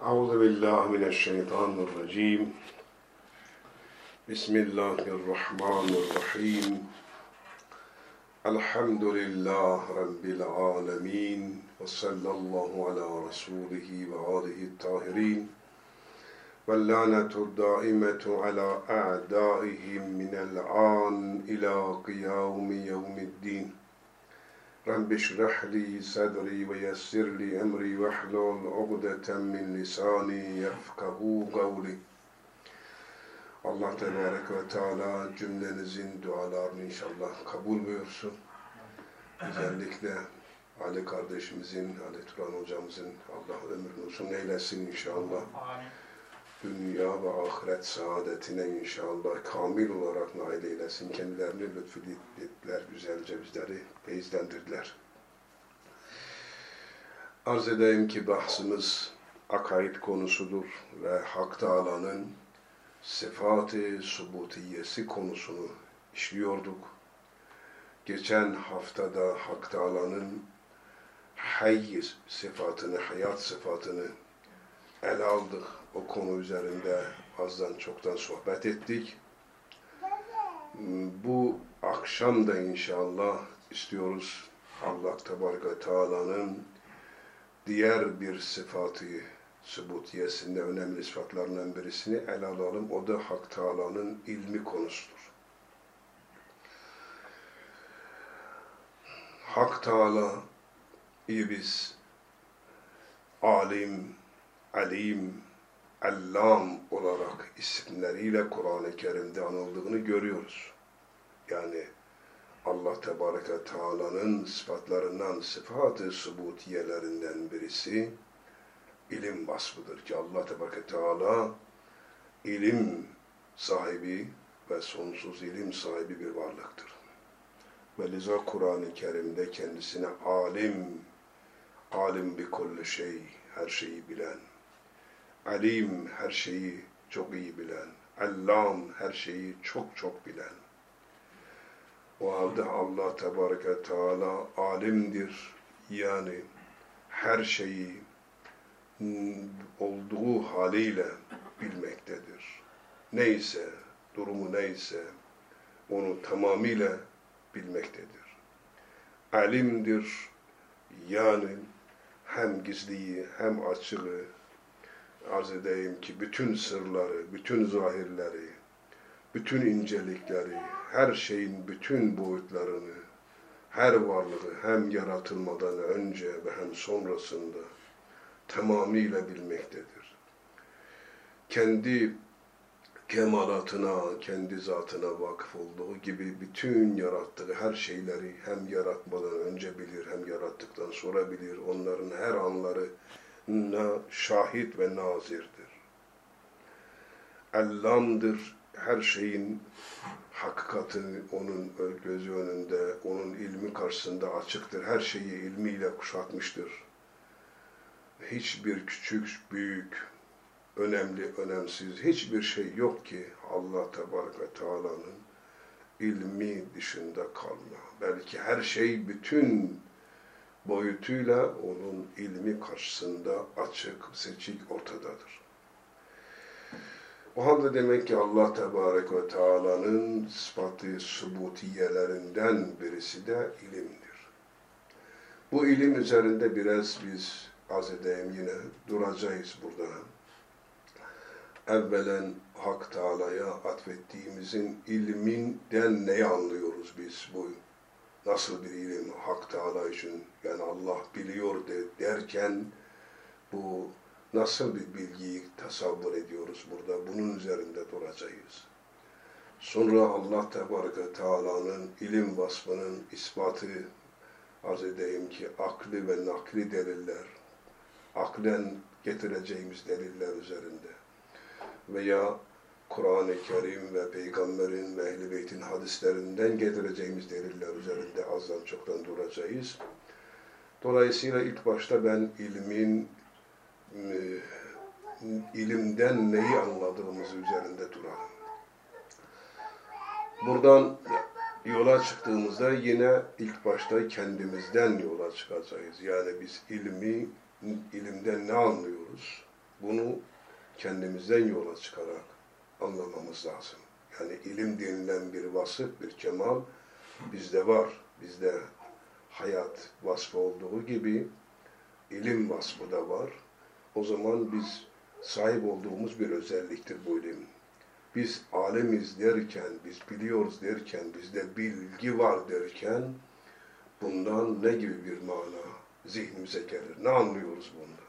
Euzu billahi mineşşeytanirracim. Bismillahirrahmanirrahim. Elhamdülillahi Rabbil alemin. Ve sallallahu ala Resulihi ve alihi tahirin. Ve lanetu daimetu ala a'daihim minel an ila kıyami yevmiddin. Rabbi şrah li sadri ve yessir li emri ve hlul ugdeten min lisani yefkahu kavli. Allah Tebarek ve Teala cümlenizin dualarını inşallah kabul buyursun. Özellikle Ali kardeşimizin, Ali Turan hocamızın Allah ömrünü uzun eylesin inşallah. Dünya ve ahiret saadetine inşallah kamil olarak nail eylesin. Kendilerini lütfettiler, güzelce bizleri feyizlendirdiler. Arz edeyim ki bahsimiz akaid konusudur ve Hak Teâlâ'nın sıfat-ı subutiyesi konusunu işliyorduk. Geçen haftada Hak Teâlâ'nın hayy sıfatını, hayat sıfatını ele aldık. O konu üzerinde azdan çoktan sohbet ettik. Bu akşam da inşallah istiyoruz Allah Tebarek ve Teala'nın diğer bir sıfatı sübutiyesinde önemli sıfatlarından birisini ele alalım. O da Hak Teala'nın ilmi konusudur. Hak Teala'yı biz alim, alim, Allam olarak isimleriyle Kur'an-ı Kerim'de anıldığını görüyoruz. Yani Allah Tebarek ve Teala'nın sıfatlarından, sıfat-ı subutiyelerinden birisi ilim vasfıdır ki Allah Tebarek ve Teala ilim sahibi ve sonsuz ilim sahibi bir varlıktır. Ve liza Kur'an-ı Kerim'de kendisine alim bi kulli şey, her şeyi bilen, alim, her şeyi çok iyi bilen, allam, her şeyi çok çok bilen. O halde Allah Tebarek ve Teala alimdir. Yani her şeyi olduğu haliyle bilmektedir. Neyse, durumu neyse onu tamamıyla bilmektedir. Alimdir. Yani hem gizliyi hem açığı, arz edeyim ki bütün sırları, bütün zahirleri, bütün incelikleri, her şeyin bütün boyutlarını, her varlığı hem yaratılmadan önce ve hem sonrasında tamamıyla bilmektedir. Kendi kemalatına, kendi zatına vakıf olduğu gibi bütün yarattığı her şeyleri hem yaratmadan önce bilir, hem yarattıktan sonra bilir. Onların her anlarına şahit ve nazirdir. Allam'dır, her şeyin hakikati onun gözü önünde, onun ilmi karşısında açıktır. Her şeyi ilmiyle kuşatmıştır. Hiçbir küçük, büyük, önemli, önemsiz hiçbir şey yok ki Allah Tebarek ve Teala'nın ilmi dışında kalma. Belki her şey bütün boyutuyla onun ilmi karşısında açık, seçik ortadadır. O halde demek ki Allah Tebarek ve Teala'nın sıfat-ı subutiyelerinden birisi de ilimdir. Bu ilim üzerinde biraz biz arz edeyim yine duracağız burada. Evvelen Hak Teala'ya atfettiğimizin ilminden neyi anlıyoruz biz bu? Nasıl bir ilim Hak Teala için, yani Allah biliyor derken bu nasıl bir bilgiyi tasavvur ediyoruz burada? Bunun üzerinde duracağız. Sonra Allah Tebarek ve Teala'nın ilim vasfının ispatı, arz edeyim ki akli ve nakli deliller, aklen getireceğimiz deliller üzerinde veya Kur'an-ı Kerim ve Peygamberin ve Ehl-i Beyt'in hadislerinden getireceğimiz deliller üzerinde azdan çoktan duracağız. Dolayısıyla ilk başta ben ilimden neyi anladığımız üzerinde duralım. Buradan yola çıktığımızda yine ilk başta kendimizden yola çıkacağız. Yani biz ilimden ne anlıyoruz? Bunu kendimizden yola çıkarak anlamamız lazım. Yani ilim denilen bir vasıf, bir kemal bizde var. Bizde hayat vasfı olduğu gibi ilim vasfı da var. O zaman biz sahip olduğumuz bir özelliktir bu ilim. Biz alemiz derken, biz biliyoruz derken, bizde bilgi var derken bundan ne gibi bir mana zihnimize gelir? Ne anlıyoruz bundan?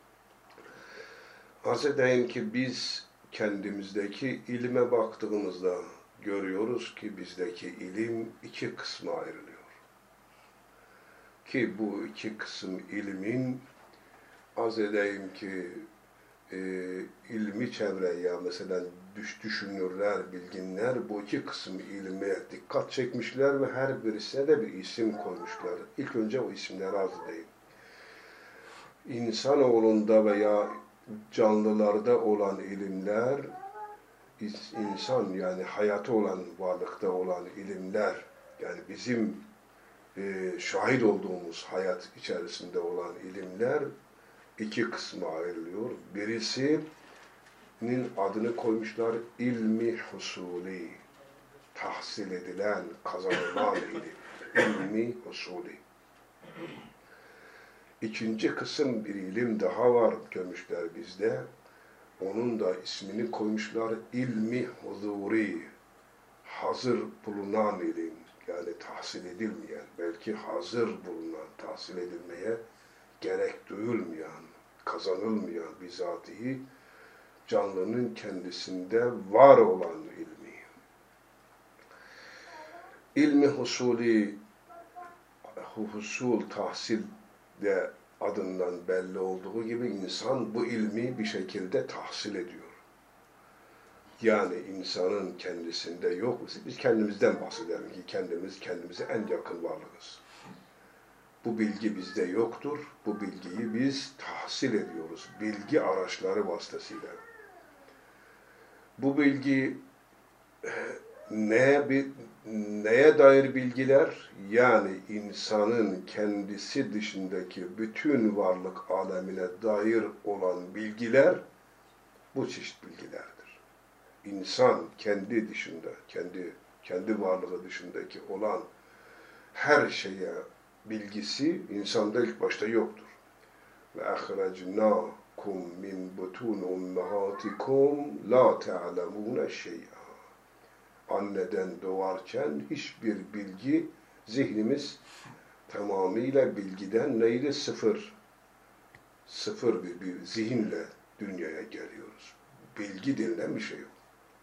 Arz edeyim ki biz kendimizdeki ilime baktığımızda görüyoruz ki bizdeki ilim iki kısma ayrılıyor. Ki bu iki kısım ilmin arz edeyim ki ilmi çevre ya mesela düşünürler, bilginler bu iki kısım ilme dikkat çekmişler ve her birisine de bir isim koymuşlar. İlk önce o isimleri arz edeyim. İnsanoğlunda veya canlılarda olan ilimler, insan yani hayatı olan, varlıkta olan ilimler, yani bizim şahit olduğumuz hayat içerisinde olan ilimler iki kısma ayrılıyor. Birisinin adını koymuşlar ilmi husuli, tahsil edilen, kazanılan ilim. İlmi husuli. İkinci kısım bir ilim daha var demişler bizde. Onun da ismini koymuşlar ilmi huzuri, hazır bulunan ilim. Yani tahsil edilmeyen, belki hazır bulunan, tahsil edilmeye gerek duyulmayan, kazanılmayan bizatihi canlının kendisinde var olan ilmi. İlmi husuli, husul, tahsil de adından belli olduğu gibi insan bu ilmi bir şekilde tahsil ediyor. Yani insanın kendisinde yok. Biz kendimizden bahsedelim ki kendimize en yakın varlığız. Bu bilgi bizde yoktur. Bu bilgiyi biz tahsil ediyoruz. Bilgi araçları vasıtasıyla. Bu bilgi neye dair bilgiler? Yani insanın kendisi dışındaki bütün varlık alemine dair olan bilgiler bu çeşit bilgilerdir. İnsan kendi dışında, kendi varlığı dışındaki olan her şeye bilgisi insanda ilk başta yoktur. Ve ahracnakum min butun ummahatikum la ta'lemune şey'a. Anneden doğarken hiçbir bilgi, zihnimiz tamamıyla bilgiden neydi? Sıfır bir zihinle dünyaya geliyoruz. Bilgi denilen bir şey yok.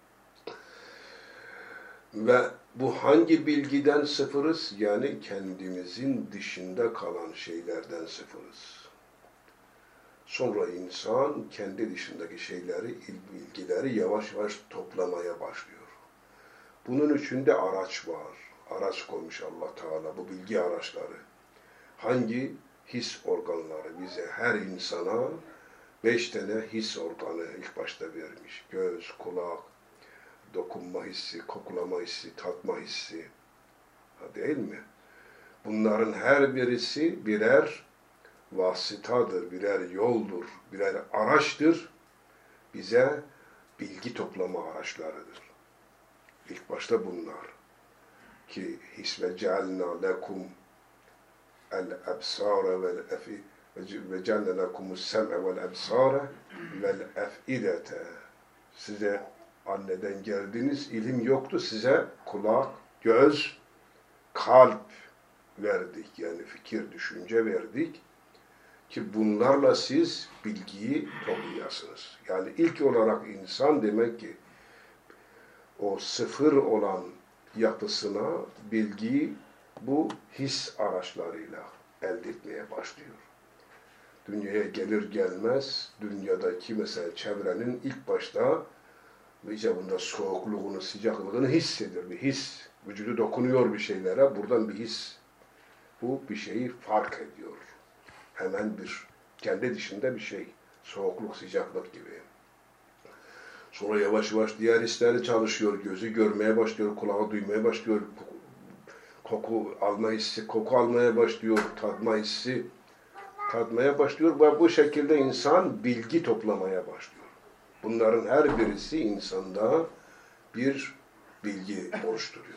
Ve bu hangi bilgiden sıfırız? Yani kendimizin dışında kalan şeylerden sıfırız. Sonra insan kendi dışındaki şeyleri, bilgileri yavaş yavaş toplamaya başlıyor. Bunun içinde araç var. Araç koymuş Allah Teala, bu bilgi araçları. Hangi? His organları bize, her insana 5 tane his organı ilk başta vermiş. Göz, kulak, dokunma hissi, kokulama hissi, tatma hissi. Değil mi? Bunların her birisi birer vasıtadır, birer yoldur, birer araçtır. Bize bilgi toplama araçlarıdır. İlk başta bunlar. Ki hisve cealna lekum el-ebsâre vel-efi ve cealna lekumus sem'e vel-ebsâre vel-ef'idete. Size anneden geldiniz, ilim yoktu. Size kulak, göz, kalp verdik. Yani fikir, düşünce verdik. Ki bunlarla siz bilgiyi toplayasınız. Yani ilk olarak insan demek ki o sıfır olan yapısına bilgiyi bu his araçlarıyla elde etmeye başlıyor. Dünyaya gelir gelmez dünyadaki mesela çevrenin ilk başta icabında soğukluğunu, sıcaklığını hissediyor. Bir his. Vücudu dokunuyor bir şeylere. Buradan bir his. Bu bir şeyi fark ediyor. Hemen kendi dışında bir şey. Soğukluk, sıcaklık gibi. Sonra yavaş yavaş diğer hisleri çalışıyor. Gözü görmeye başlıyor, kulağı duymaya başlıyor. Koku alma hissi, koku almaya başlıyor, tadma hissi. tadmaya başlıyor ve bu şekilde insan bilgi toplamaya başlıyor. Bunların her birisi insanda bir bilgi oluşturuyor.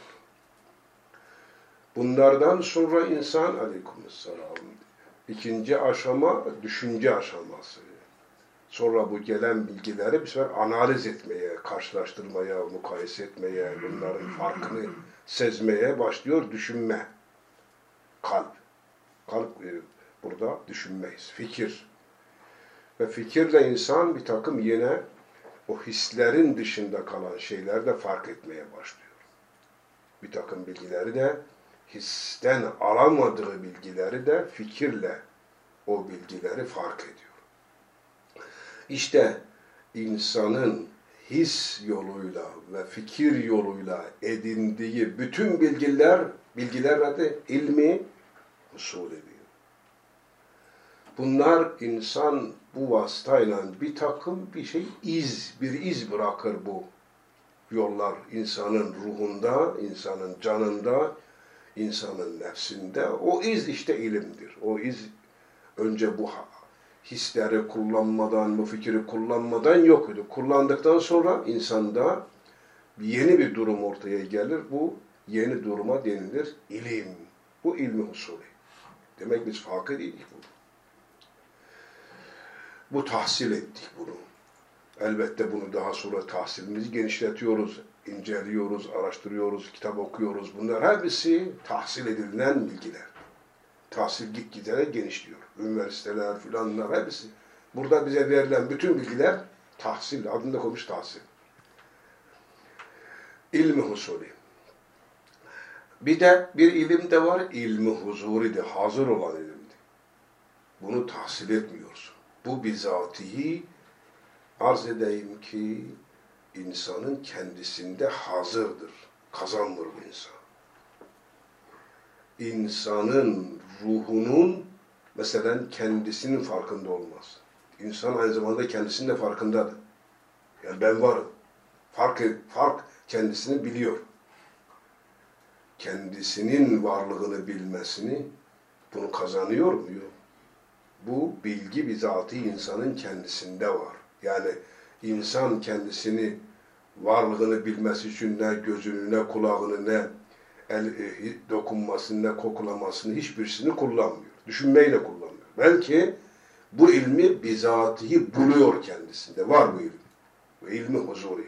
Bunlardan sonra insan aleykümselam ikinci aşama düşünce aşaması. Sonra bu gelen bilgileri bir sefer analiz etmeye, karşılaştırmaya, mukayese etmeye, bunların farkını sezmeye başlıyor düşünme. Kalp. Kalp burada düşünmeyiz. Fikir. Ve fikirle insan bir takım yine o hislerin dışında kalan şeyler de fark etmeye başlıyor. Bir takım bilgileri de histen alamadığı bilgileri de fikirle o bilgileri fark ediyor. İşte insanın his yoluyla ve fikir yoluyla edindiği bütün bilgiler adı ilmi usulü. Bunlar insan bu vasıtayla bir takım bir iz bırakır bu yollar insanın ruhunda, insanın canında, insanın nefsinde. O iz işte ilimdir. O iz önce bu hisleri kullanmadan, bu fikri kullanmadan yok idi. Kullandıktan sonra insanda yeni bir durum ortaya gelir. Bu yeni duruma denilir ilim. Bu ilmi usulü. Demek biz fakir değildik bunu. Bu tahsil ettik bunu. Elbette bunu daha sonra tahsilimizi genişletiyoruz, inceliyoruz, araştırıyoruz, kitap okuyoruz. Bunlar hepsi tahsil edilen bilgiler. Tahsil gitgide genişliyor. Üniversiteler filanlar hepsi. Burada bize verilen bütün bilgiler tahsil, adında koymuş tahsil. İlmi husuli. Bir de bir ilim de var, ilmi huzuri de, hazır olan ilimdi. Bunu tahsil etmiyorsun. Bu bizatihi arz edeyim ki insanın kendisinde hazırdır. Kazandır bu insan. İnsanın ruhunun mesela kendisinin farkında olmaz. İnsan aynı zamanda kendisinin de farkındadır. Yani ben varım. Fark kendisini biliyor. Kendisinin varlığını bilmesini bunu kazanıyor mu? Yok. Bu bilgi bizatihi insanın kendisinde var. Yani insan kendisini varlığını bilmesi için ne gözünü, ne kulağını, ne dokunmasını, ne kokulamasını hiçbirisini kullanmıyor. Düşünmeyle kullanmıyor. Belki bu ilmi bizatihi buluyor kendisinde. Var bu ilim. Bu ilmi huzuri.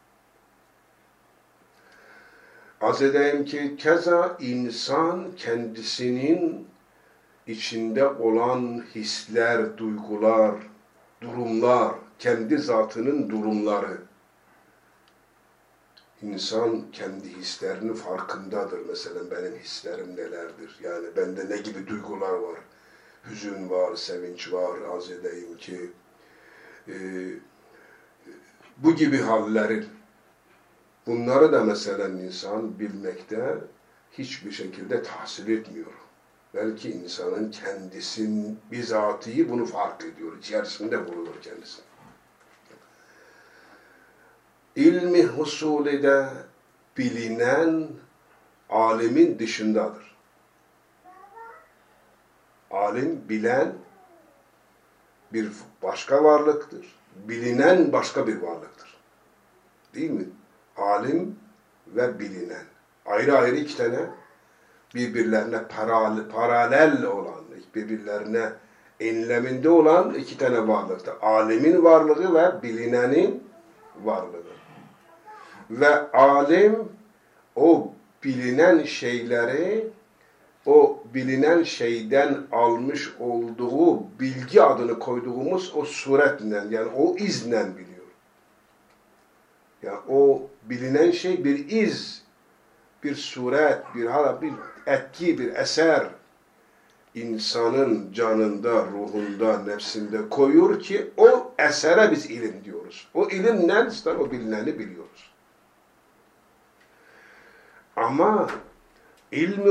Arz edeyim ki keza insan kendisinin içinde olan hisler, duygular, durumlar, kendi zatının durumları. İnsan kendi hislerinin farkındadır. Mesela benim hislerim nelerdir? Yani bende ne gibi duygular var? Hüzün var, sevinç var, arz edeyim ki. Bu gibi hallerin. Bunları da mesela insan bilmekte hiçbir şekilde tahsil etmiyor. Belki insanın kendisinin bizatihi bunu fark ediyor. İçerisinde bulunur kendisini. İlmi husulü de bilinen alimin dışındadır. Alim, bilen bir başka varlıktır. Bilinen başka bir varlıktır. Değil mi? Alim ve bilinen. Ayrı ayrı iki tane birbirlerine paralel olan, birbirlerine enleminde olan iki tane varlıktır. Alimin varlığı ve bilinenin varlığı. Ve alim o bilinen şeyleri o bilinen şeyden almış olduğu bilgi adını koyduğumuz o suretle yani o izle biliyor. Yani o bilinen şey bir iz, bir suret, bir etki, bir eser insanın canında, ruhunda, nefsinde koyuyor ki o esere biz ilim diyoruz. O ilim neyse o bilineni biliyoruz. Ama ilmi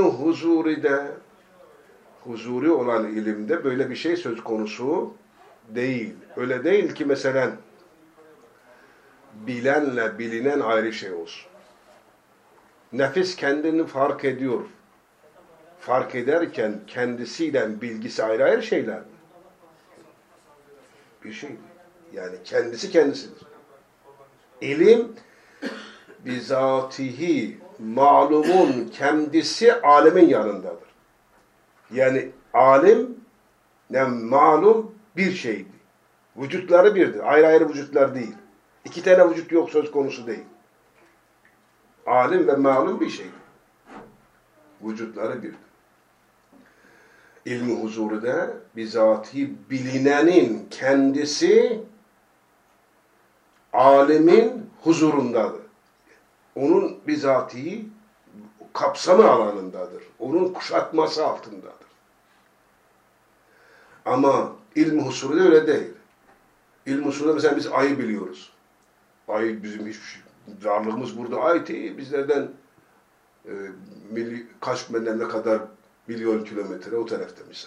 huzuri olan ilimde böyle bir şey söz konusu değil. Öyle değil ki mesela bilenle bilinen ayrı şey olsun. Nefis kendini fark ediyor. Fark ederken kendisiyle bilgisi ayrı ayrı şeyler mi? Bir şeydir. Yani kendisi kendisidir. İlim bizatihi malumun kendisi alemin yanındadır. Yani alim ne malum bir şeydi. Vücutları birdir. Ayrı ayrı vücutlar değil. İki tane vücut yok söz konusu değil. Alim ve malum bir şeydir. Vücutları birdir. İlmi huzuru da bizatihi bilinenin kendisi alimin huzurundadır. Onun bizatihi kapsamı alanındadır. Onun kuşatması altındadır. Ama ilm-i husulü de öyle değil. İlm-i husulü mesela biz ayı biliyoruz. Ay bizim hiçbir varlığımız burada ait değil. Bizlerden kaç ne kadar milyon kilometre o tarafta misal.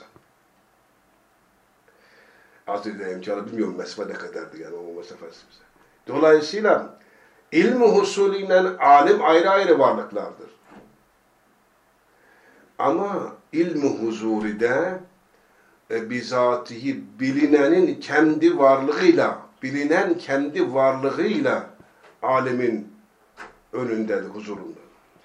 Aziz'de imkanı bilmiyorum mesafe ne kadardı yani o mesafesi bize. Dolayısıyla ilm-i husulüyle alim ayrı ayrı varlıklardır. Ama ilm-i huzuride bizatihi bilinenin kendi varlığıyla, bilinen kendi varlığıyla alemin önündedir, huzurunda.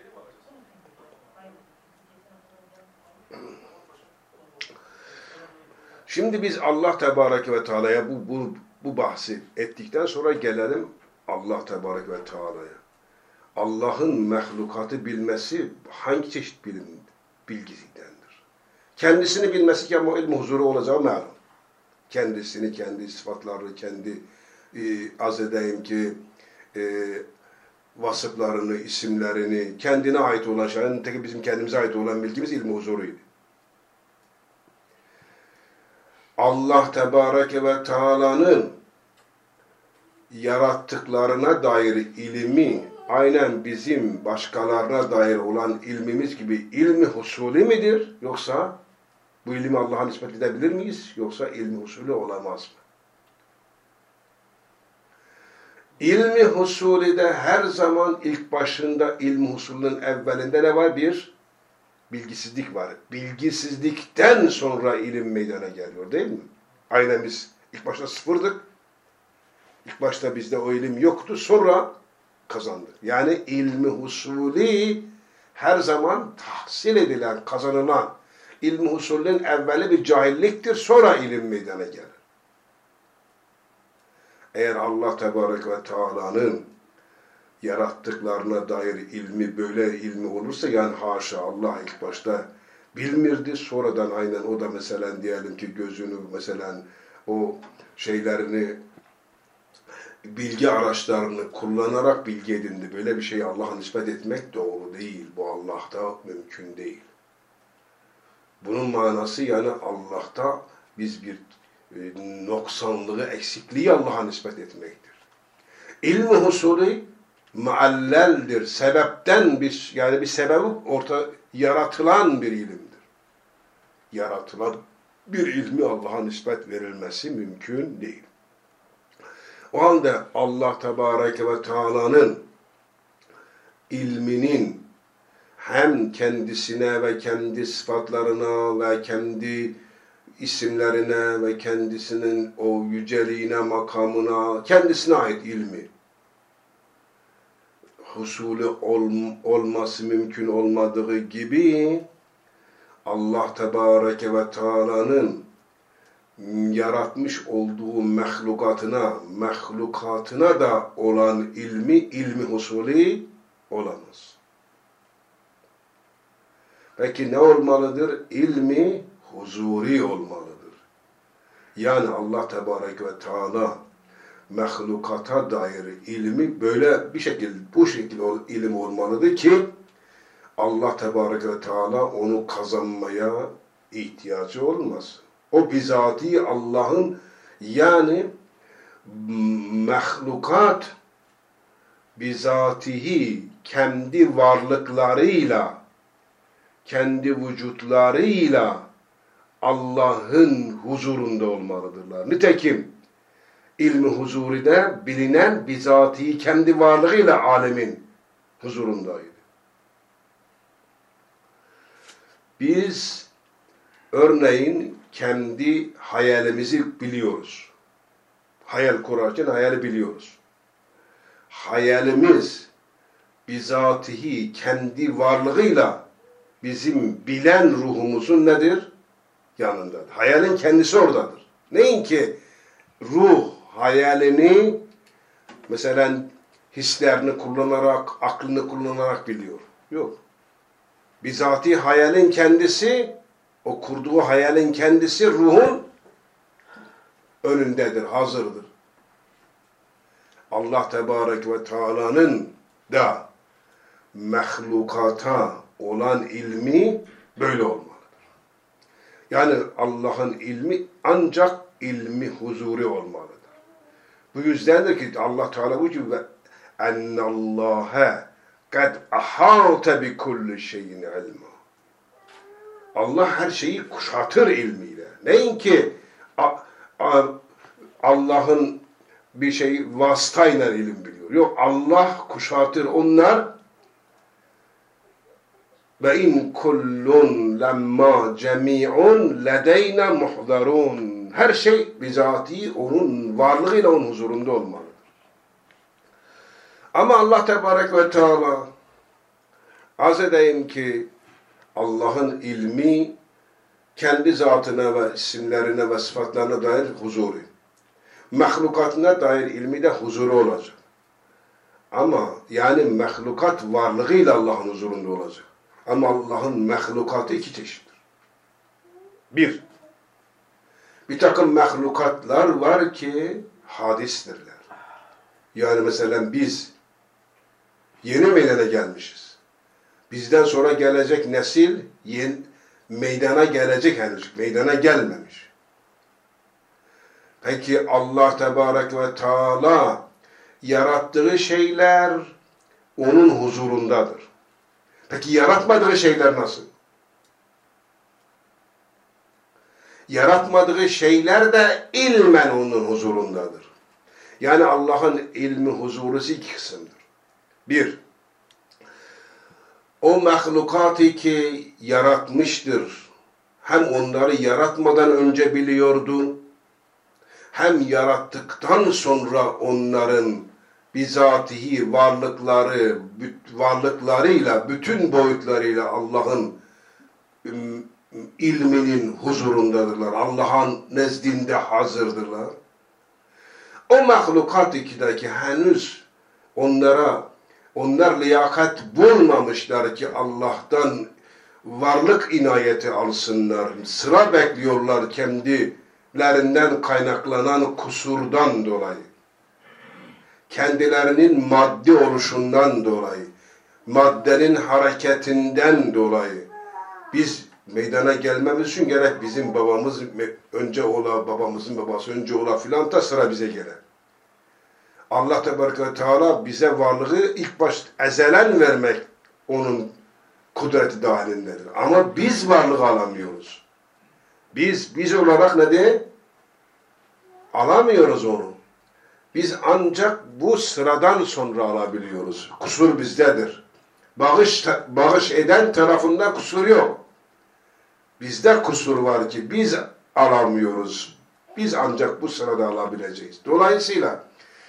Şimdi biz Allah Tebareke ve Teala'ya bu bahsi ettikten sonra gelelim Allah Tebareke ve Teala'ya. Allah'ın mahlukatı bilmesi hangi çeşit bilgisindendir? Kendisini bilmesi ki ama ilm huzuru olacağı malum. Kendisini, kendi sıfatlarını, kendi az edeyim ki vasıflarını, isimlerini, kendine ait olan şeyin, tek bizim kendimize ait olan bilgimiz ilm huzuruydu. Allah Tebareke ve Teala'nın yarattıklarına dair ilmi aynen bizim başkalarına dair olan ilmimiz gibi ilmi husulü midir? Yoksa bu ilmi Allah'a nispet edebilir miyiz? Yoksa ilmi husulü olamaz mı? İlmi husulü de her zaman ilk başında ilmi husulünün evvelinde ne var? Bir bilgisizlik var. Bilgisizlikten sonra ilim meydana geliyor değil mi? Aynen biz ilk başta sıfırdık. İlk başta bizde o ilim yoktu. Sonra kazandık. Yani ilmi husulü her zaman tahsil edilen, kazanılan ilmi husulün evveli bir cahilliktir. Sonra ilim meydana gelir. Eğer Allah Tebareke ve Teala'nın yarattıklarına dair ilmi böyle ilmi olursa yani haşa Allah ilk başta bilmirdi. Sonradan aynen o da mesela diyelim ki gözünü mesela o şeylerini bilgi araçlarını kullanarak bilgi edindi. Böyle bir şeyi Allah'a nispet etmek doğru değil. Bu Allah'ta mümkün değil. Bunun manası yani Allah'ta biz bir noksanlığı, eksikliği Allah'a nispet etmektir. İlmi husulü mualleldir. Sebepten yani bir sebebi yaratılan bir ilimdir. Yaratılan bir ilmi Allah'a nispet verilmesi mümkün değil. O halde Allah Tebareke ve Teala'nın ilminin hem kendisine ve kendi sıfatlarına ve kendi isimlerine ve kendisinin o yüceliğine, makamına, kendisine ait ilmi husulü olması mümkün olmadığı gibi Allah Tebareke ve Teala'nın yaratmış olduğu mahlukatına da olan ilmi husulü olamaz. Peki ne olmalıdır? İlmi huzuri olmalıdır. Yani Allah Tebareke ve Teala mahlukata dair ilmi böyle bir şekilde, bu şekilde ilim olmalıdır ki Allah Tebareke ve Teala onu kazanmaya ihtiyacı olmaz. O bizatihi Allah'ın yani mahlukat bizatihi kendi varlıklarıyla, kendi vücutlarıyla Allah'ın huzurunda olmalıdırlar. Nitekim ilmi huzuride bilinen bizatihi kendi varlığıyla alemin huzurundaydı. Biz örneğin kendi hayalimizi biliyoruz. hayal kurarken hayali biliyoruz. Hayalimiz bizatihi kendi varlığıyla bizim bilen ruhumuzun nedir? Yanındadır. Hayalin kendisi oradadır. Neyin ki ruh hayalini mesela hislerini kullanarak, aklını kullanarak biliyor. Yok. Bizatihi hayalin kendisi, o kurduğu hayalin kendisi ruhun önündedir, hazırdır. Allah Tebarek ve Teala'nın da mahlukata olan ilmi böyle olmalıdır. Yani Allah'ın ilmi ancak ilmi huzuri olmalıdır. Bu yüzdendir ki Allah Teala bu gibi ennallâhe kad ahâte bi kulli şeyin ilma. Allah her şeyi kuşatır ilmiyle. Neyin ki Allah'ın bir şey vasıtayla ilim biliyor. Yok, Allah kuşatır. Onlar ve in kullun lemma cemi'un ledeyna muhdarun. Her şey bizatihi onun varlığıyla onun huzurunda olmalıdır. Ama Allah Tebarek ve Teala arz edeyim ki Allah'ın ilmi kendi zatına ve isimlerine ve sıfatlarına dair huzuri. Mahlukatına dair ilmi de huzuru olacak. Ama yani mahlukat varlığıyla Allah'ın huzurunda olacak. Ama Allah'ın mahlukatı iki çeşittir. Bir takım mahlukatlar var ki hadistirler. Yani mesela biz yeni meydana gelmişiz. Bizden sonra gelecek nesil meydana gelecek henüz. Meydana gelmemiş. Peki Allah Tebarek ve Teala yarattığı şeyler onun huzurundadır. Peki yaratmadığı şeyler nasıl? Yaratmadığı şeyler de ilmen onun huzurundadır. Yani Allah'ın ilmi huzurusu iki kısımdır. Bir, o mahlukatı ki yaratmıştır. Hem onları yaratmadan önce biliyordu, hem yarattıktan sonra onların bizatihi varlıklarıyla, bütün boyutlarıyla Allah'ın ilminin huzurundadırlar. Allah'ın nezdinde hazırdırlar. O mahlukat ikideki henüz onlar liyakat bulmamışlar ki Allah'tan varlık inayeti alsınlar. Sıra bekliyorlar kendilerinden kaynaklanan kusurdan dolayı. Kendilerinin maddi oluşundan dolayı, maddenin hareketinden dolayı biz meydana gelmemiz için gerek bizim babamız önce ola, babamızın babası önce ola filan da sıra bize gelir. Allah Tebarek ve Teala bize varlığı ilk baş ezelen vermek onun kudreti dahilindedir. Ama biz varlığı alamıyoruz. Biz olarak ne de alamıyoruz onu. Biz ancak bu sıradan sonra alabiliyoruz. Kusur bizdedir. Bağış eden tarafında kusur yok. Bizde kusur var ki biz alamıyoruz. Biz ancak bu sırada alabileceğiz. Dolayısıyla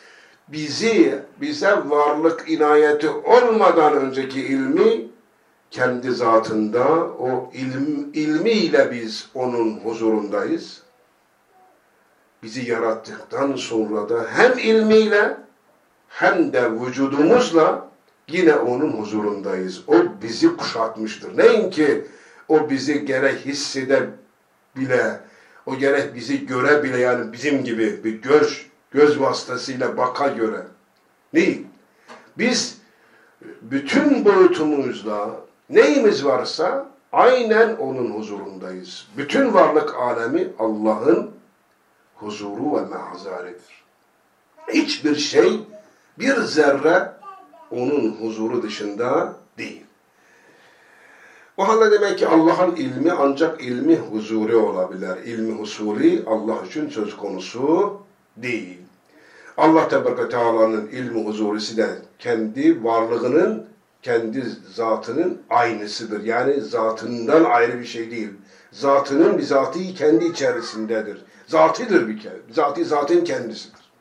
bize varlık inayeti olmadan önceki ilmi kendi zatında o ilmiyle biz onun huzurundayız. Bizi yarattıktan sonra da hem ilmiyle hem de vücudumuzla yine onun huzurundayız. O bizi kuşatmıştır. Neyin ki o bizi gerek hissede bile, o gerek bizi göre bile, yani bizim gibi bir göz vasıtasıyla baka göre. Değil. Biz bütün boyutumuzla neyimiz varsa aynen onun huzurundayız. Bütün varlık alemi Allah'ın huzuru ve mahzaridir. Hiçbir şey, bir zerre onun huzuru dışında değil. O halde demek ki Allah'ın ilmi ancak ilmi huzuri olabilir. İlmi huzuri Allah için söz konusu değil. Allah Tebarek ve Teala'nın ilmi huzurisi de kendi varlığının, kendi zatının aynısıdır. Yani zatından ayrı bir şey değil. Zatının bizatihi kendi içerisindedir. Zatıdır bir kere. Zatın kendisidir.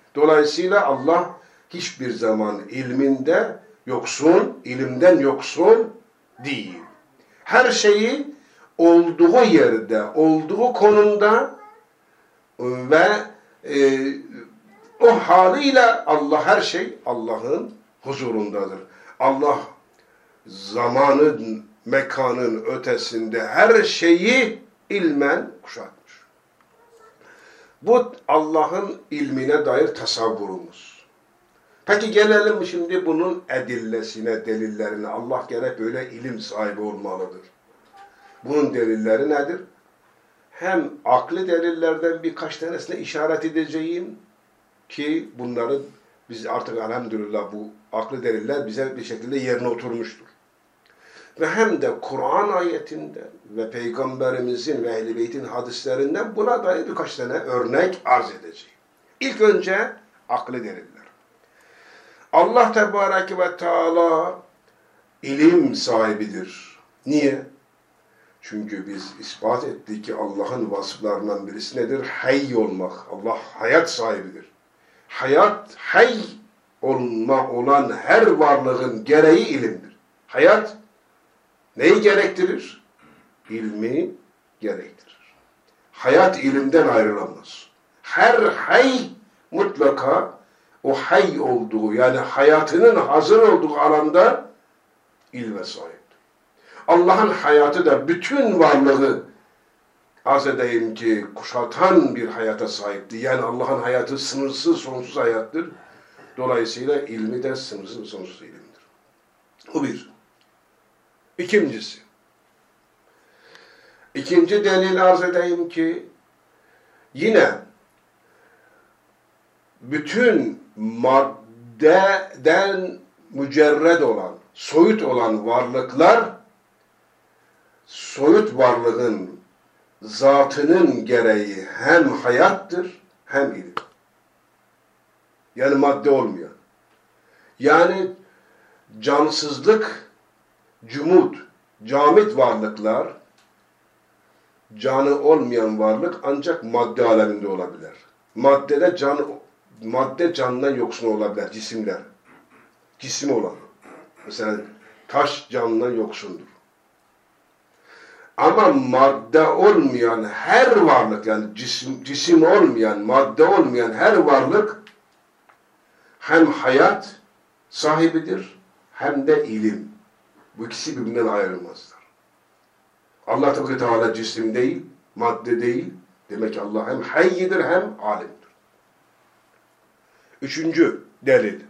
Dolayısıyla Allah hiçbir zaman ilminde yoksun, ilimden yoksun değil. Her şeyi olduğu yerde, olduğu konumda ve o haliyle Allah, her şey Allah'ın huzurundadır. Allah zamanın, mekanın ötesinde her şeyi ilmen kuşatmış. Bu Allah'ın ilmine dair tasavvurumuz. Peki gelelim şimdi bunun edillesine, delillerine. Allah gerek böyle ilim sahibi olmalıdır. Bunun delilleri nedir? Hem akli delillerden birkaç tanesine işaret edeceğim ki bunları biz artık elhamdülillah bu akli deliller bize bir şekilde yerine oturmuştur. Ve hem de Kur'an ayetinden ve Peygamberimizin ve Ehl-i Beyt'in hadislerinden buna dair birkaç tane örnek arz edeceğim. İlk önce akli deliller. Allah Tebareke ve Teala ilim sahibidir. Niye? Çünkü biz ispat ettik ki Allah'ın vasıflarından birisi nedir? Hayy olmak. Allah hayat sahibidir. Hayat, hayy olma olan her varlığın gereği ilimdir. Hayat neyi gerektirir? İlmi gerektirir. Hayat ilimden ayrılamaz. Her hayy mutlaka o hayy olduğu, yani hayatının hazır olduğu alanda ilme sahiptir. Allah'ın hayatı da bütün varlığı arz edeyim ki kuşatan bir hayata sahiptir. Yani Allah'ın hayatı sınırsız, sonsuz hayattır. Dolayısıyla ilmi de sınırsız, sonsuz ilimdir. Bu bir. İkinci delil arz edeyim ki yine bütün maddeden mücerred olan, soyut olan varlıklar, soyut varlığın zatının gereği hem hayattır hem ilim. Yani madde olmayan. Yani cansızlık, cumud, camit varlıklar, canı olmayan varlık ancak madde aleminde olabilir. Madde candan yoksun olabilir, cisimler. Cisim olan. Mesela taş candan yoksundur. Ama madde olmayan her varlık, yani cisim olmayan, madde olmayan her varlık hem hayat sahibidir hem de ilim. Bu ikisi birbirinden ayrılmazlar. Allah Teala cisim değil, madde değil. Demek ki Allah hem hayyidir hem alimdir. Üçüncü delil.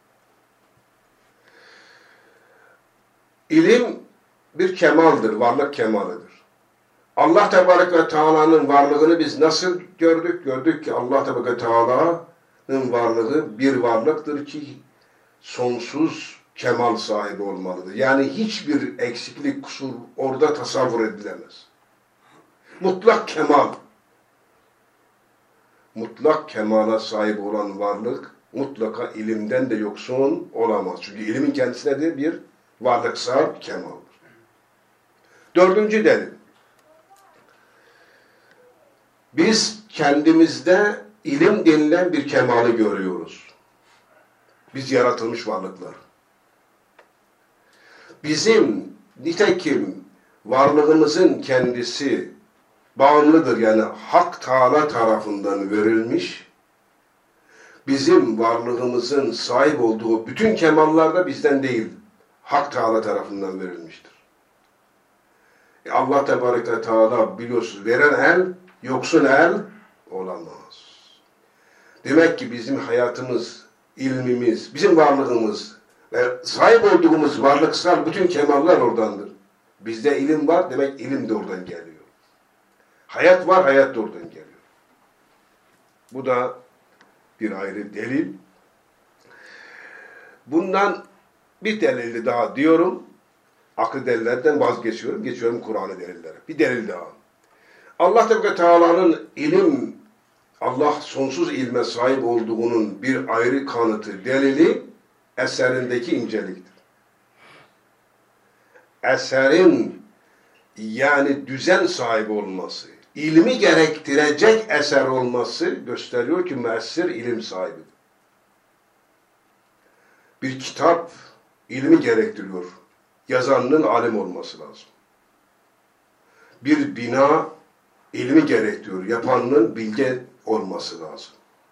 İlim bir kemaldir, varlık kemalıdır. Allah Tebareke ve Teala'nın varlığını biz nasıl gördük? Gördük ki Allah Tebareke ve Teala'nın varlığı bir varlıktır ki sonsuz kemal sahibi olmalıdır. Yani hiçbir eksiklik, kusur orada tasavvur edilemez. Mutlak kemal. Mutlak kemala sahip olan varlık mutlaka ilimden de yoksun olamaz. Çünkü ilimin kendisine de bir varlıksal kemaldir. Dördüncü delil. Biz kendimizde ilim denilen bir kemalı görüyoruz. Biz yaratılmış varlıklar. Bizim nitekim varlığımızın kendisi bağımlıdır. Yani Hak Teala tarafından verilmiş. Bizim varlığımızın sahip olduğu bütün kemallar da bizden değil. Hak Teala tarafından verilmiştir. Allah Tebareke ve Teala biliyorsunuz veren el, yoksun el olamaz. Demek ki bizim hayatımız, ilmimiz, bizim varlığımız ve sahip olduğumuz varlıksal bütün kemallar oradandır. Bizde ilim var, demek ilim de oradan geliyor. Hayat var, hayat da oradan geliyor. Bu da bir ayrı delil. Bundan bir delili daha diyorum. Akıl delillerden vazgeçiyorum. Geçiyorum Kur'an'ı delillere. Bir delil daha. Allah Teala'nın ilim, Allah sonsuz ilme sahip olduğunun bir ayrı kanıtı, delili eserindeki inceliktir. Eserin yani düzen sahibi olması, ilmi gerektirecek eser olması gösteriyor ki müessir ilim sahibidir. Bir kitap ilmi gerektiriyor. Yazanının alim olması lazım. Bir bina ilmi gerektiriyor. Yapanının bilge olması lazım.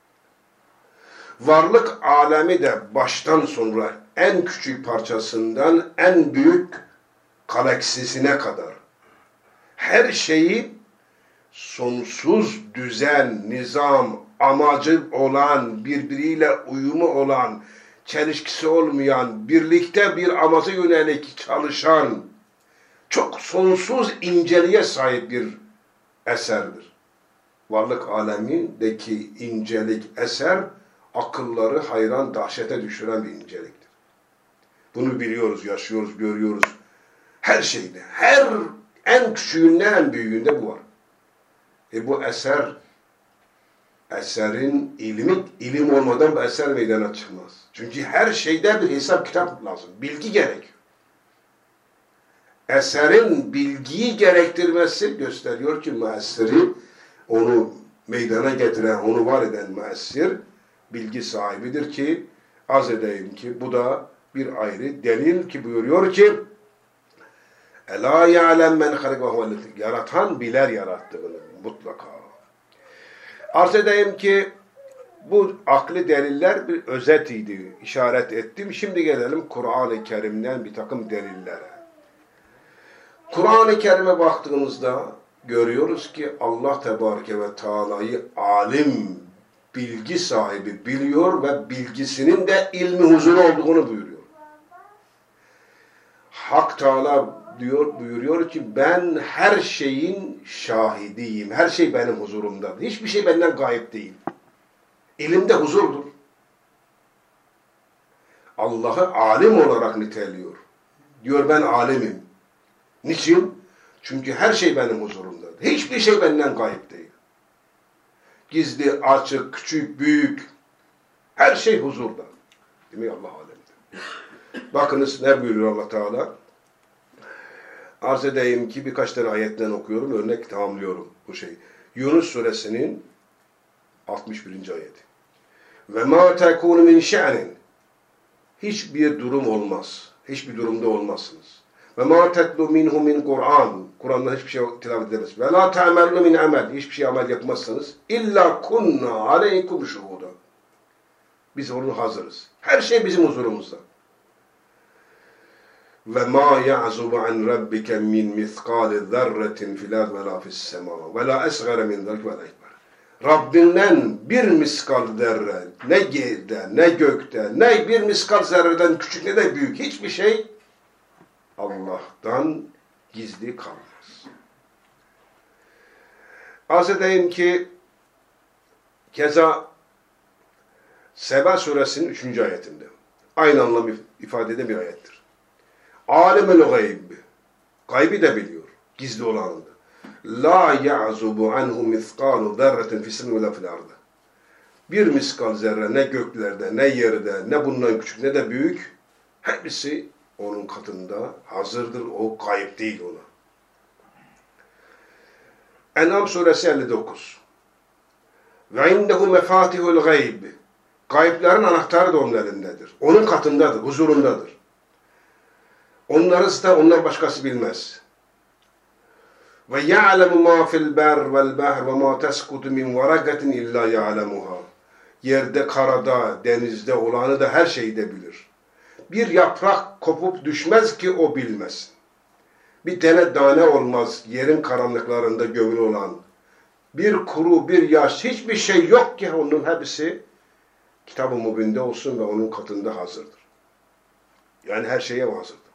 Varlık alemi de baştan sonra en küçük parçasından en büyük galaksisine kadar her şeyi sonsuz düzen, nizam, amacı olan, birbiriyle uyumu olan, çelişkisi olmayan, birlikte bir amaca yönelik çalışan, çok sonsuz inceliğe sahip bir eserdir. Varlık alemindeki incelik eser, akılları hayran, dehşete düşüren bir inceliktir. Bunu biliyoruz, yaşıyoruz, görüyoruz. Her şeyde, en küçüğünden en büyüğünde bu var. Bu eserin ilim olmadan bu eser meydana çıkmaz. Çünkü her şeyde bir hesap kitap lazım. Bilgi gerekiyor. Eserin bilgiyi gerektirmesi gösteriyor ki müessiri, onu meydana getiren, onu var eden müessir, bilgi sahibidir ki, arz edeyim ki, bu da bir ayrı delil ki buyuruyor ki, Ela ya'lem men halikahu, yaratan biler yarattığını mutlaka. Arz edeyim ki bu akli deliller bir özetiydi, işaret ettim. Şimdi gelelim Kur'an-ı Kerim'den bir takım delillere. Kur'an-ı Kerim'e baktığımızda görüyoruz ki Allah Tebareke ve Teala'yı alim, bilgi sahibi biliyor ve bilgisinin de ilmi huzuru olduğunu buyuruyor. Hak Teala buyuruyor ki ben her şeyin şahidiyim. Her şey benim huzurumdadır. Hiçbir şey benden gayip değil. İlimde huzurdur. Allah'ı alim olarak niteliyor. Diyor ben alimim. Niçin? Çünkü her şey benim huzurumdadır. Hiçbir şey benden gayip değil. Gizli, açık, küçük, büyük. Her şey huzurda. Değil mi? Allah alemdir. Bakınız ne buyuruyor Allah Teala? Arz edeyim ki birkaç tane ayetten okuyorum, örnek tamamlıyorum bu şeyi. Yunus suresinin 61. ayeti. Ve ma tekunu min şe'nin. Hiçbir durum olmaz. Hiçbir durumda olmazsınız. Ve ma tetlu minhu min Kur'an. Kur'an'dan hiçbir şey tilavet edemezsiniz. Ve la te'amellu min amel. Hiçbir şey amel yapmazsanız illa kunna aleykum şuhuda. Biz onun hazırız. Her şey bizim huzurumuzda. Ve ma ya'zubu an rabbike min mithqali zerretin fil ard ve la fis sema ve la esgara min zalik ve la ekber. Rabbinden bir miskal zerre, ne yerde, ne gökte, ne bir miskal zerreden küçük ne de büyük hiçbir şey Allah'tan gizli kalmaz. Arz edeyim ki keza Seba suresinin 3. ayetinde aynı anlam ifade eden bir ayettir. Alimul gayb, gaybi de biliyor, gizli olanı da. La ya'zubu anhu mithqalu zerretin fis'in ve la fil ardı. Bir miskal zerre ne göklerde, ne yerde, ne bundan küçük ne de büyük, hepsi onun katında hazırdır. O gayb değil ona. En'am suresi 59. Ve indehu mefatihul gayb. Gayblerin anahtarı da onun elindedir. Onun katındadır, huzurundadır. Onları da ondan başkası bilmez. Ve ya'lemu ma fil ber vel bahr ve ma teskutu min varakatin illa ya'lemuha. Yerde, karada, denizde olanı da her şeyi de bilir. Bir yaprak kopup düşmez ki o bilmez. Bir tane tane olmaz yerin karanlıklarında gömülü olan. Bir kuru, bir yaş, hiçbir şey yok ki onun hepsi Kitab-ı Mubin'de olsun ve onun katında hazırdır. Yani her şeye hazırdır.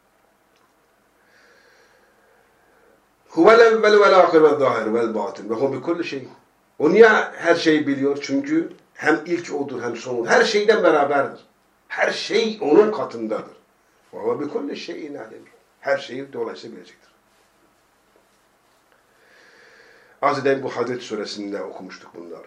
Huvel evvel vel ahir vel zahir vel batin ve hu bi kulli şey. O niye her şeyi biliyor? Çünkü hem ilk odur hem son odur. Her şeyden beraberdir. Her şey onun katındadır. Ve hu bi kulli şeyin alim. Her şeyi dolayısıyla bilecektir. Az önce bu Hadid suresinde okumuştuk bunları.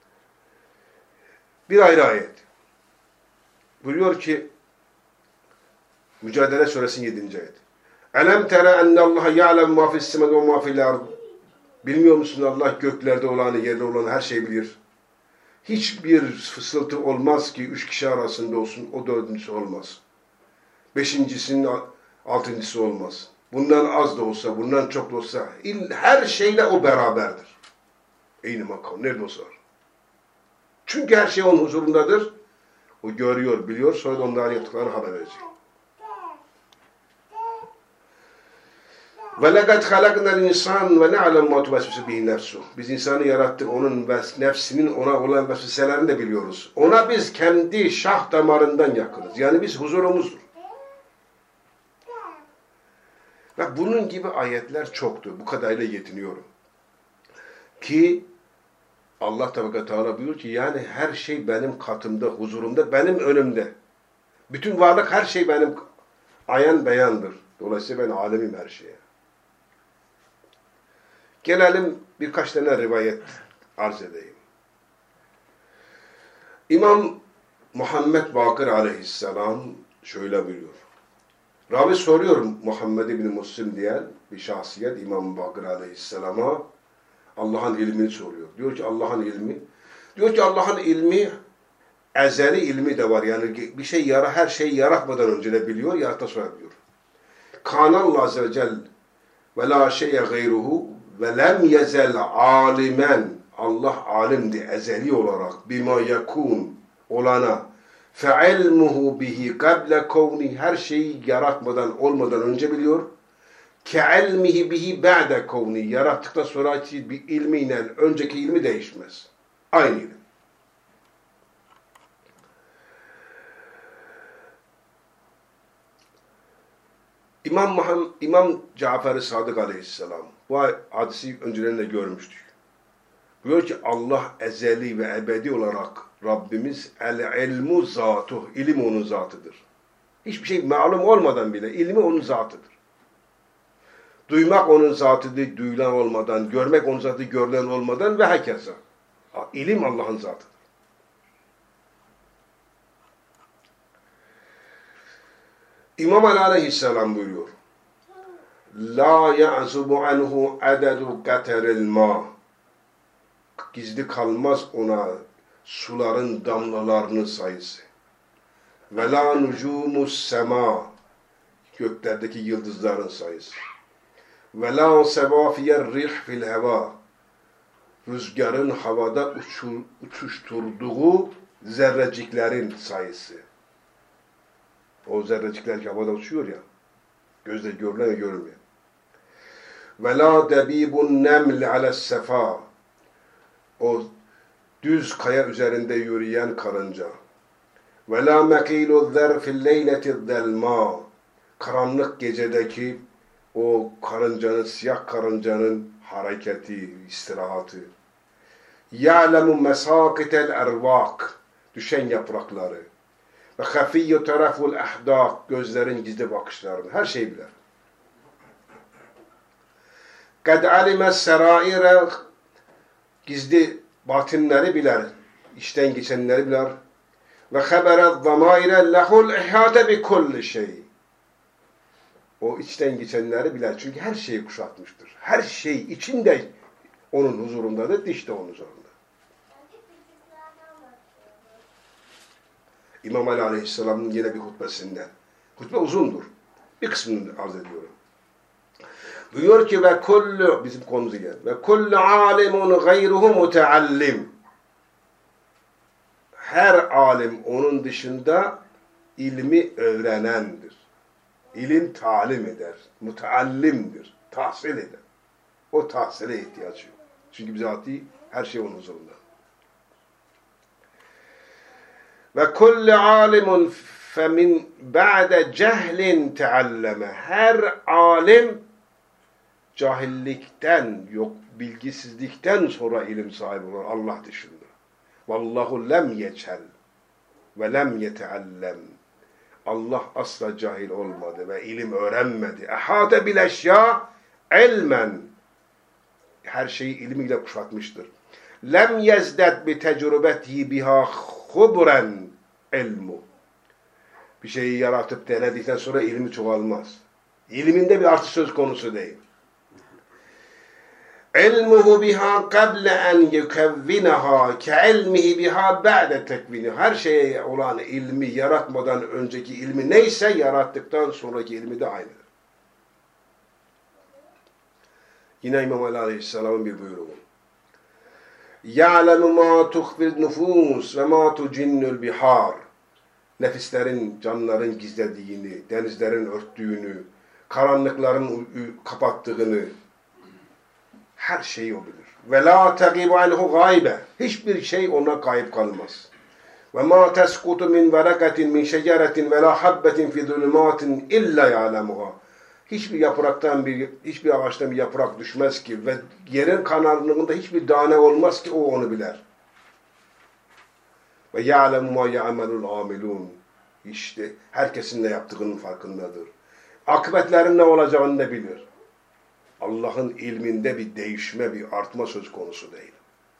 Bir ayrı ayet. Buyuruyor ki Mücadele suresinin 7. ayet. Elem tere ennallaha ya'lem ma fis semâi ve ma fil ard. Bilmiyor musun Allah göklerde olanı, yerde olanı her şeyi bilir. Hiçbir fısıltı olmaz ki 3 kişi arasında olsun, o 4.'sü olmaz. 5.'sinin 6.'sı olmaz. Bundan az da olsa, bundan çok da olsa, her şeyle o beraberdir. Eyni makam, nerede olsa. Çünkü her şey onun huzurundadır. O görüyor, biliyor, sonra da onların yaptıklarını haber verecek. وَلَقَدْ خَلَقْنَا الْاِنْسَانِ وَنَعْلَمْ مَا تُوَسْوِسُ بِهِ نَفْسُهُ. Biz insanı yarattık, onun nefsinin ona olan vesveselerini de biliyoruz. Ona biz kendi şah damarından yakınız. Yani biz huzurumuzdur. Ve bunun gibi ayetler çoktur. Bu kadarıyla yetiniyorum. Ki Allah Teala buyuruyor ki yani her şey benim katımda, huzurumda, benim önümde. Bütün varlık, her şey benim ayan beyandır. Dolayısıyla ben alemim her şeye. Gelelim birkaç tane rivayet arz edeyim. İmam Muhammed Bakır aleyhisselam şöyle buyuruyor. Ravi soruyor Muhammed İbni Muslim diyen bir şahsiyet İmam Bakır aleyhisselama Allah'ın ilmini soruyor. Diyor ki Allah'ın ilmi. Diyor ki Allah'ın ilmi ezeli ilmi de var. Yani bir şey her şeyi yaratmadan önce de biliyor, yarattan sonra biliyor. Kânallâhu azze ve celle ve lâ şey'e gayruhu ve lem yezel alimen. Allah alimdi ezeli olarak bima yakun olana fe'ilmuhu bihi kable kavni, her şeyi yaratmadan olmadan önce biliyor. Ke'ilmihi bihi ba'de kavni, yarattıktan sonraki bir ilmiyle önceki ilmi değişmez. Aynı ilim. İmam Cafer-i Sadık aleyhisselam, bu hadisi önceden de görmüştük. Diyor ki Allah ezeli ve ebedi olarak Rabbimiz el-ilmu zatuh, ilim onun zatıdır. Hiçbir şey malum olmadan bile ilmi onun zatıdır. Duymak onun zatıdır, duyulan olmadan, görmek onun zatıdır, görülen olmadan ve herkese. İlim Allah'ın zatıdır. İmam Ali aleyhisselam buyuruyor. La ya'zubu anhu adedu kateril ma. Gizli kalmaz ona suların damlalarının sayısı. Ve la nucumus sema. Göklerdeki yıldızların sayısı. Ve la sevafiyer rih fil heva. Rüzgarın havada uçuşturduğu zerreciklerin sayısı. O zerrecikler havada uçuyor ya. Gözle görülen ve görünmeyen. Ve la debibun neml ales sefa. O düz kaya üzerinde yürüyen karınca. Ve la mekilu zer fil leyleti zelma. Karanlık gecedeki o karıncanın, siyah karıncanın hareketi, istirahatı. Ya'lemu mesakitel ervak. Düşen yaprakları. Ve hafiyyü taraful ahdak. Gözlerin gizli bakışlarını. Her şeyi bilir. Kad alime seraire. Gizli batinleri bilir. İşten geçenleri bilir. Ve haberet zamaire lehul ihate bi kulli şey. O içten geçenleri bilir. Çünkü her şeyi kuşatmıştır. Her şey içinde onun huzurundadır, dış da onun huzurunda. İmam Ali Aleyhisselam'ın yine bir hutbesinden. Hutbe uzundur. Bir kısmını arz ediyorum. Diyor ki ve kullu, bizim konumuza gel. Ve kullu alimun gayruhu muteallim. Her alim onun dışında ilmi öğrenendir. İlim talim eder. Muteallimdir. Tahsil eder. O tahsile ihtiyaç yok. Çünkü bizatihi her şey onun huzurunda. Ve kullu alimun femin ba'de cehlin tealleme. Her alim cahillikten, yok bilgisizlikten sonra ilim sahibi olur Allah dışında. Vallahu lem yeçel ve lem yeteallem. Allah asla cahil olmadı ve ilim öğrenmedi. Ehate bil eşya ilmen. Her şeyi ilmiyle kuşatmıştır. Lem yezdet bi tecrübetihi biha hubren ilmu. Bir şeyi yaratıp denedikten sonra ilmi çoğalmaz. İlminde bir artış söz konusu değil. ilmuhu biha kable en yukevvinaha ke'ilmihi biha ba'de tekviniha. Her şeye olan ilmi yaratmadan önceki ilmi neyse yarattıktan sonraki ilmi de aynıdır. Yine İmam Ali Aleyhisselam'ın bir buyruğu. يَعْلَمُ مَا تُخْفِي النُّفُوسِ وَمَا تُجِنُّ الْبِحَارِ. Nefislerin, canların gizlediğini, denizlerin örttüğünü, karanlıkların kapattığını, her şeyi o bilir. وَلَا تَغِبُ عَنْهُ غَيْبَ. Hiçbir şey ona kayıp kalmaz. وَمَا تَسْقُطُ مِنْ وَرَقَةٍ مِنْ شَجَرَةٍ وَلَا حَبَّةٍ فِي ظُلُمَاتٍ إِلَّا يَعْلَمُهَا. Hiçbir ağaçtan bir yaprak düşmez ki ve yerin karanlığında hiçbir tane olmaz ki o onu biler. Ve ya'lemu ma ya'malul amilun. İşte herkesin ne yaptığının farkındadır. Akıbetlerin ne olacağını da bilir. Allah'ın ilminde bir değişme, bir artma söz konusu değil.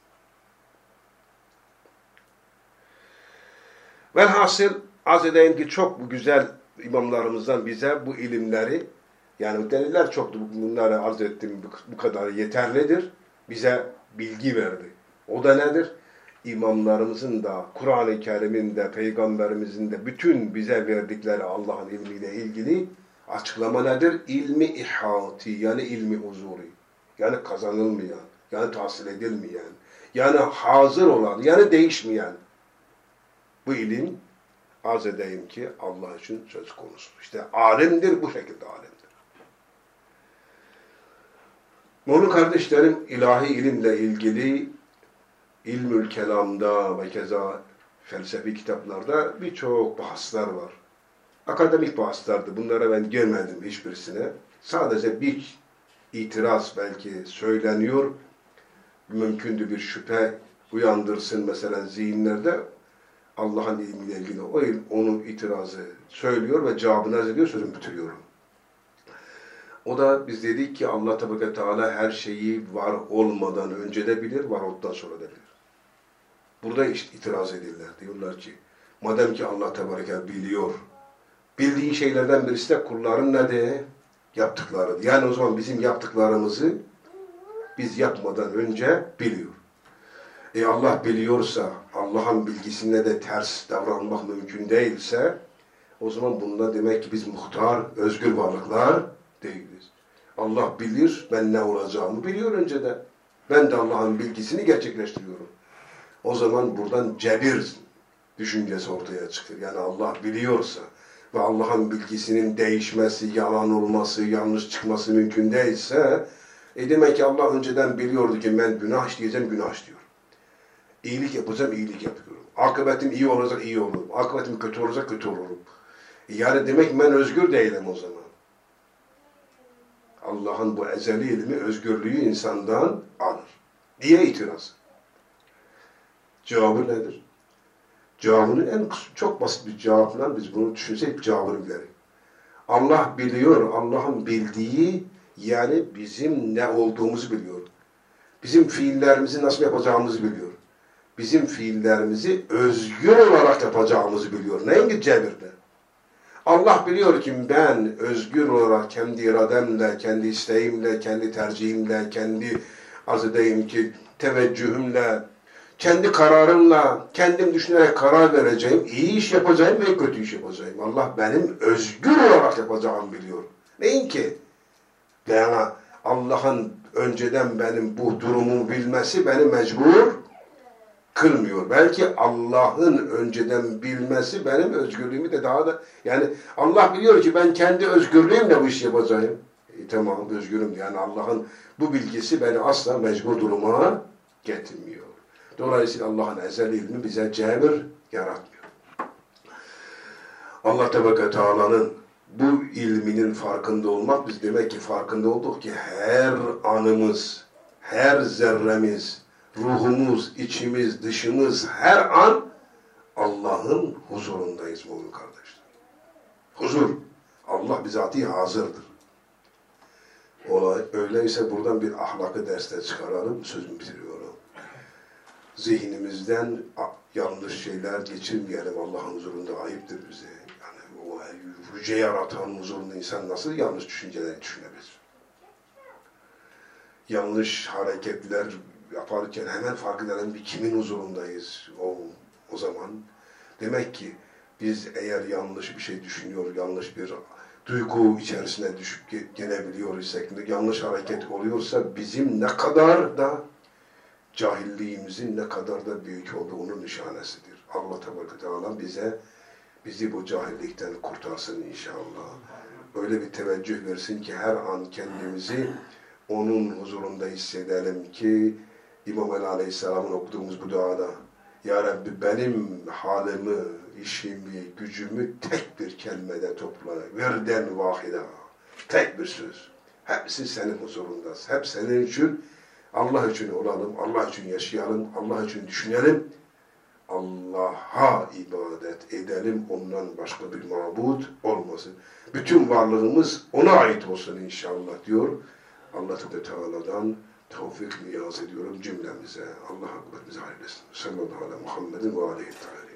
Velhasıl arz edeyim ki çok güzel imamlarımızdan bize bu ilimleri, yani deliller çoktu, bunları arz ettim, bu kadar yeterlidir. Bize bilgi verdi. O da nedir? İmamlarımızın da, Kur'an-ı Kerim'in de, Peygamberimizin de bütün bize verdikleri Allah'ın ilmiyle ilgili açıklama nedir? İlmi ihati, yani ilmi huzuri. Yani kazanılmayan, yani tahsil edilmeyen, yani hazır olan, yani değişmeyen. Bu ilim, arz edeyim ki Allah için söz konusu. İşte alimdir, bu şekilde alimdir. Onun kardeşlerim, ilahi ilimle ilgili İlmül Kelam'da ve keza felsefi kitaplarda birçok bahsler var. Akademik bahslerdi. Bunlara ben görmedim hiçbirisine. Sadece bir itiraz belki söyleniyor. Mümkündü bir şüphe uyandırsın mesela zihinlerde. Allah'ın ilmiyle ilgili onun itirazı söylüyor ve cevabını arz ediyor, sözümü bitiriyorum. O da biz dedik ki Allah Teala her şeyi var olmadan önce de bilir, var olduktan sonra da bilir. Burada işte itiraz edirler. Diyorlar ki madem ki Allah Teala biliyor, bildiği şeylerden birisi de kulların ne de yaptıkları. Yani o zaman bizim yaptıklarımızı biz yapmadan önce biliyor. Allah biliyorsa, Allah'ın bilgisine de ters davranmak mümkün değilse, o zaman bunda demek ki biz muhtar, özgür varlıklar değiliz. Allah bilir, ben ne olacağımı biliyor önceden. Ben de Allah'ın bilgisini gerçekleştiriyorum. O zaman buradan cebir düşüncesi ortaya çıkıyor. Yani Allah biliyorsa ve Allah'ın bilgisinin değişmesi, yalan olması, yanlış çıkması mümkün değilse, demek ki Allah önceden biliyordu ki ben günah işleyeceğim, günah işliyorum. İyilik yapacağım, iyilik yapıyorum. Akıbetim iyi olacak, iyi olurum. Akıbetim kötü olacak, kötü olurum. Yani demek ben özgür değilim o zaman. Allah'ın bu ezeli ilmi, özgürlüğü insandan alır diye itiraz. Cevabı nedir? Cevabının çok basit bir cevabından biz bunu düşünsek cevabını biliriz. Allah biliyor, Allah'ın bildiği yani bizim ne olduğumuzu biliyor. Bizim fiillerimizi nasıl yapacağımızı biliyor. Bizim fiillerimizi özgür olarak yapacağımızı biliyor. Neyinki cebirde? Allah biliyor ki ben özgür olarak kendi irademle, kendi isteğimle, kendi tercihimle, kendi arz edeyim ki teveccühümle, kendi kararımla, kendim düşünerek karar vereceğim, iyi iş yapacağım ve kötü iş yapacağım. Allah benim özgür olarak yapacağımı biliyor. Neyin ki? Yani Allah'ın önceden benim bu durumumu bilmesi beni mecbur kılmıyor. Belki Allah'ın önceden bilmesi benim özgürlüğümü de daha da, yani Allah biliyor ki ben kendi özgürlüğümle bu işi yapacağım. Tamam, özgürüm. Yani Allah'ın bu bilgisi beni asla mecbur duruma getirmiyor. Dolayısıyla Allah'ın ezeli ilmi bize cebir yaratmıyor. Allah Teala'nın bu ilminin farkında olmak, biz demek ki farkında olduk ki her anımız, her zerremiz, ruhumuz, içimiz, dışımız her an Allah'ın huzurundayız bugün kardeşler. Huzur. Allah bizatihi hazırdır. Öyleyse buradan bir ahlakı derste çıkaralım, sözümü bitiriyorum. Zihnimizden yanlış şeyler geçirmeyelim, Allah'ın huzurunda ayıptır bize. Yani o yüce yaratan huzurunda insan nasıl yanlış düşünceler düşünebilir? yanlış hareketler yaparken hemen fark edelim bir kimin huzurundayız o zaman. Demek ki biz eğer yanlış bir şey düşünüyor, yanlış bir duygu içerisine düşüp gelebiliyor isek, yanlış hareket oluyorsa bizim ne kadar da cahilliğimizin ne kadar da büyük olduğunun nişanesidir. Allah Teala bizi bu cahillikten kurtarsın inşallah. Öyle bir teveccüh versin ki her an kendimizi onun huzurunda hissedelim ki İmam Ali Aleyhisselam'ın okuduğumuz bu duada Ya Rabbi benim halimi, işimi, gücümü tek bir kelimede topla. Verden vahida. Tek bir söz. Hepsi senin huzurundasın. Hep senin için, Allah için olalım, Allah için yaşayalım, Allah için düşünelim. Allah'a ibadet edelim, ondan başka bir mabud olmasın. Bütün varlığımız ona ait olsun inşallah diyor. Allah Teala'dan tevfik niyaz ediyorum cümlemize. Allah akıbetimize hayırlısı. Sallallahu aleyhi ve Muhammedin ve aleyhi teala.